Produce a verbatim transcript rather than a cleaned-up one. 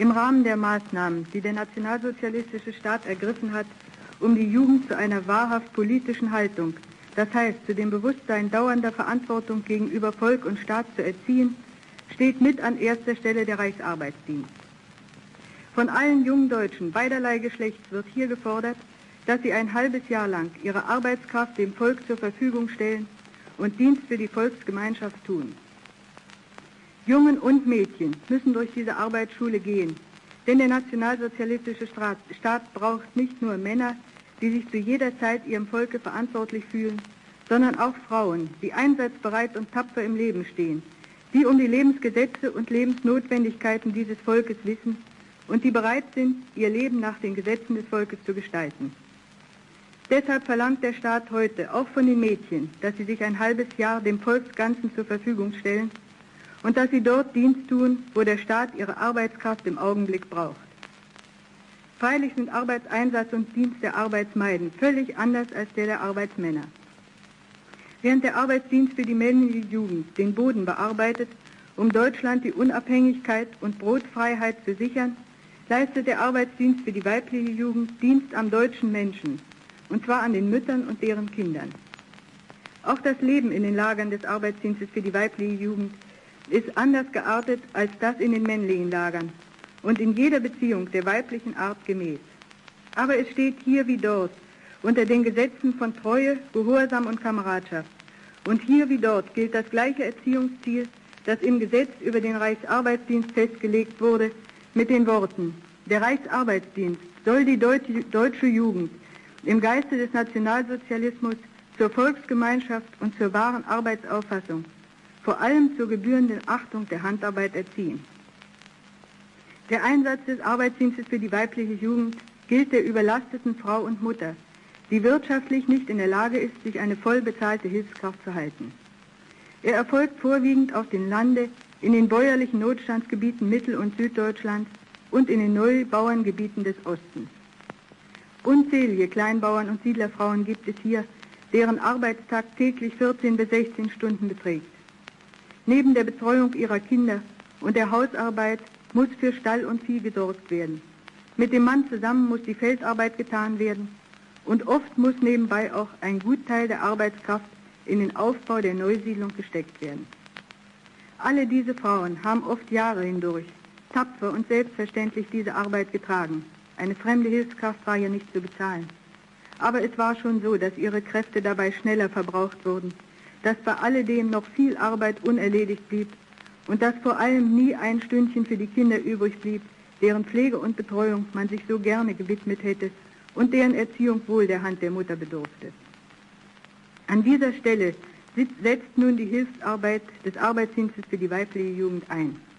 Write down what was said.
Im Rahmen der Maßnahmen, die der nationalsozialistische Staat ergriffen hat, um die Jugend zu einer wahrhaft politischen Haltung, das heißt zu dem Bewusstsein dauernder Verantwortung gegenüber Volk und Staat zu erziehen, steht mit an erster Stelle der Reichsarbeitsdienst. Von allen jungen Deutschen beiderlei Geschlechts wird hier gefordert, dass sie ein halbes Jahr lang ihre Arbeitskraft dem Volk zur Verfügung stellen und Dienst für die Volksgemeinschaft tun. Jungen und Mädchen müssen durch diese Arbeitsschule gehen, denn der nationalsozialistische Staat braucht nicht nur Männer, die sich zu jeder Zeit ihrem Volke verantwortlich fühlen, sondern auch Frauen, die einsatzbereit und tapfer im Leben stehen, die um die Lebensgesetze und Lebensnotwendigkeiten dieses Volkes wissen und die bereit sind, ihr Leben nach den Gesetzen des Volkes zu gestalten. Deshalb verlangt der Staat heute auch von den Mädchen, dass sie sich ein halbes Jahr dem Volksganzen zur Verfügung stellen und dass sie dort Dienst tun, wo der Staat ihre Arbeitskraft im Augenblick braucht. Freilich sind Arbeitseinsatz und Dienst der Arbeitsmeiden völlig anders als der der Arbeitsmänner. Während der Arbeitsdienst für die männliche Jugend den Boden bearbeitet, um Deutschland die Unabhängigkeit und Brotfreiheit zu sichern, leistet der Arbeitsdienst für die weibliche Jugend Dienst am deutschen Menschen, und zwar an den Müttern und deren Kindern. Auch das Leben in den Lagern des Arbeitsdienstes für die weibliche Jugend ist anders geartet als das in den männlichen Lagern und in jeder Beziehung der weiblichen Art gemäß. Aber es steht hier wie dort unter den Gesetzen von Treue, Gehorsam und Kameradschaft. Und hier wie dort gilt das gleiche Erziehungsziel, das im Gesetz über den Reichsarbeitsdienst festgelegt wurde, mit den Worten: Der Reichsarbeitsdienst soll die deutsche Jugend im Geiste des Nationalsozialismus zur Volksgemeinschaft und zur wahren Arbeitsauffassung, vor allem zur gebührenden Achtung der Handarbeit erziehen. Der Einsatz des Arbeitsdienstes für die weibliche Jugend gilt der überlasteten Frau und Mutter, die wirtschaftlich nicht in der Lage ist, sich eine voll bezahlte Hilfskraft zu halten. Er erfolgt vorwiegend auf dem Lande, in den bäuerlichen Notstandsgebieten Mittel- und Süddeutschlands und in den Neubauerngebieten des Ostens. Unzählige Kleinbauern und Siedlerfrauen gibt es hier, deren Arbeitstag täglich vierzehn bis sechzehn Stunden beträgt. Neben der Betreuung ihrer Kinder und der Hausarbeit muss für Stall und Vieh gesorgt werden. Mit dem Mann zusammen muss die Feldarbeit getan werden und oft muss nebenbei auch ein Gutteil der Arbeitskraft in den Aufbau der Neusiedlung gesteckt werden. Alle diese Frauen haben oft Jahre hindurch tapfer und selbstverständlich diese Arbeit getragen. Eine fremde Hilfskraft war ja nicht zu bezahlen. Aber es war schon so, dass ihre Kräfte dabei schneller verbraucht wurden, dass bei alledem noch viel Arbeit unerledigt blieb und dass vor allem nie ein Stündchen für die Kinder übrig blieb, deren Pflege und Betreuung man sich so gerne gewidmet hätte und deren Erziehung wohl der Hand der Mutter bedurfte. An dieser Stelle setzt nun die Hilfsarbeit des Arbeitsdienstes für die weibliche Jugend ein.